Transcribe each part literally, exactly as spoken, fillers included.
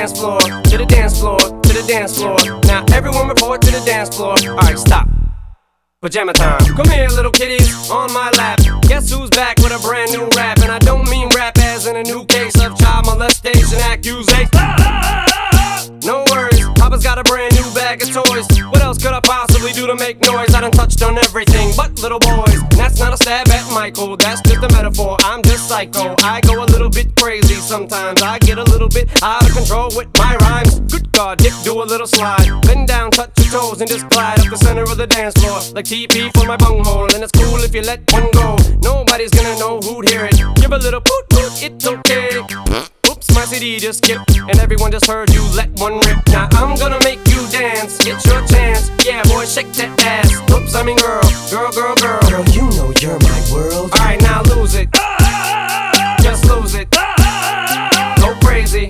dance floor, to the dance floor, to the dance floor. Now everyone report to the dance floor. Alright, stop. Pajama time. Come here, little kitties, on my lap. Guess who's back with a brand new rap? And I don't mean rap as in a new case of child molestation accusation. No worries, Papa's got a brand new bag of toys. What else could I possibly do to make noise? I done touched on everything but little boys. And that's not a stab at Michael, that's just a metaphor. I'm just psycho, I go a little bit crazy sometimes. I get a little bit out of control with my rhymes. Good God, Dick, do a little slide. Bend down, touch your toes, and just glide up the center of the dance floor like T P for my bunghole. And it's cool if you let one go. Nobody's gonna know who'd hear it. Give a little poot poot, it's okay. Oops, my C D just skipped, and everyone just heard you let one rip. Now I'm gonna make you dance, it's your chance. Yeah, boy, shake that ass. Oops, I mean girl, girl, girl, girl. Girl, you know you're my world. Alright, now lose it. Just lose it. Go crazy.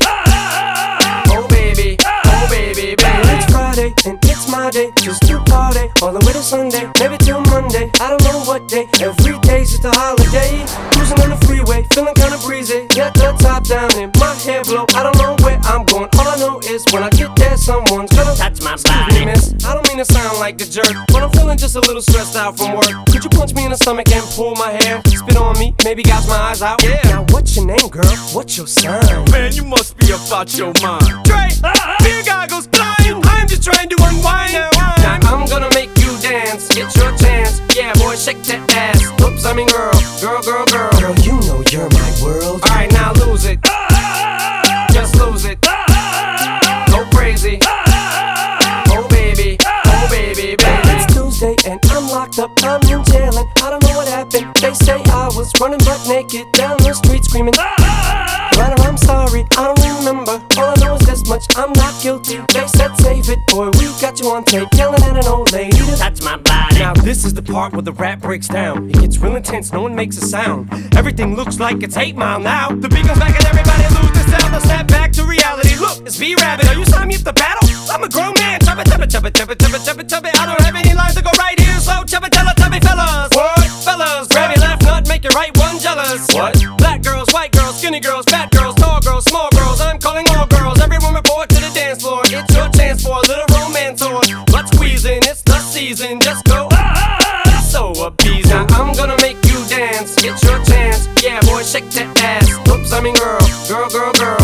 Oh baby, oh baby, baby. It's Friday and it's my day, just to party all the way to Sunday, maybe till Monday. I don't know what day. Every day's just a holiday. Cruising on the freeway, feeling kinda breezy. Got the top down and my hair blow. I don't know where I'm going. All I know is when I get there, someone's gonna touch my Excuse body. me, miss, I don't mean to sound like a jerk, but I'm feeling just a little stressed out from work. Could you punch me in the stomach and pull my hair? Spit on me, maybe gouge my eyes out. Yeah. Now what's your name, girl? What's your sign? Man, you must be about your mind. Dre, beer goggles flying. I'm just trying to unwind. Now I'm, now I'm gonna make you dance. It's your chance. Yeah, boy, shake that ass. Oops, I mean girl, girl, girl, girl. Girl, you know you're my world. Alright, now lose it. Just lose it. Go crazy. Oh baby, oh baby, baby. It's Tuesday and I'm locked up, I'm in jail and I don't know what happened. They say I was running butt naked down the street screaming. But I'm sorry, I don't remember. All I know is this much, I'm not guilty. They said save it, boy, we got you on tape yelling at an old lady to Touch my body. Now this is the part where the rap breaks down. It gets real intense, no one makes a sound. Everything looks like it's eight mile now. The beat comes back and everybody lose the sound. They'll snap back to reality. Look, it's B-Rabbit. Are you signing me up to battle? I'm a grown man. Chubba, chubba, chubba, chubba, chubba, chubba, chubba. I don't have any lines to go right here, so chubba, chubba, chubby fellas. What? Fellas, grab your left nut, make your right one jealous. What? Black girls, white girls, skinny girls, fat girls, tall girls, small girls. I'm calling all girls. Everyone report to the dance floor. It's your chance for a little romance or butt squeezing. It's the season. Just go. Ah, so appeasing. Now I'm gonna make you dance. It's your chance. Yeah, boy, shake that ass. Oops, I mean girl, girl, girl, girl.